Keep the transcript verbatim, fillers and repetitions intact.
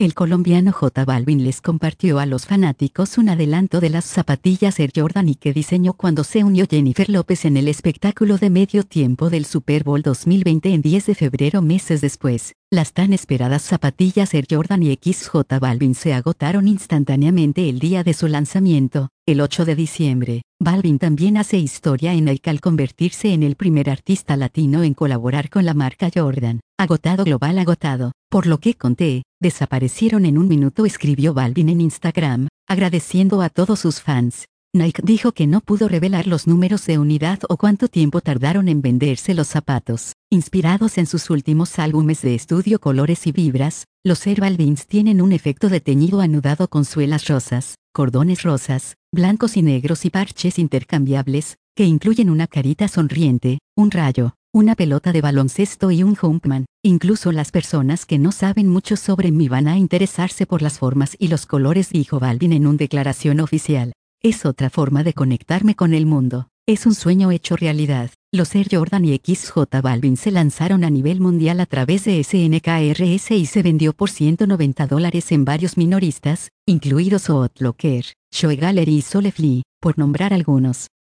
El colombiano J Balvin les compartió a los fanáticos un adelanto de las zapatillas Air Jordan y que diseñó cuando se unió Jennifer López en el espectáculo de medio tiempo del Super Bowl dos mil veinte en diez de febrero. Meses después, las tan esperadas zapatillas Air Jordan y X J Balvin se agotaron instantáneamente el día de su lanzamiento, el ocho de diciembre. Balvin también hace historia en Nike al convertirse en el primer artista latino en colaborar con la marca Jordan. Agotado global agotado, por lo que conté, desaparecieron en un minuto, escribió Balvin en Instagram, agradeciendo a todos sus fans. Nike dijo que no pudo revelar los números de unidad o cuánto tiempo tardaron en venderse los zapatos. Inspirados en sus últimos álbumes de estudio Colores y Vibras, los Air Balvins tienen un efecto de teñido anudado con suelas rosas, cordones rosas, blancos y negros y parches intercambiables, que incluyen una carita sonriente, un rayo, una pelota de baloncesto y un Jumpman. Incluso las personas que no saben mucho sobre mí van a interesarse por las formas y los colores, dijo Balvin en una declaración oficial. Es otra forma de conectarme con el mundo. Es un sueño hecho realidad. Los Air Jordan y X J Balvin se lanzaron a nivel mundial a través de S N K R S y se vendió por ciento noventa dólares en varios minoristas, incluidos Foot Locker, Shoe Gallery y Solefly, por nombrar algunos.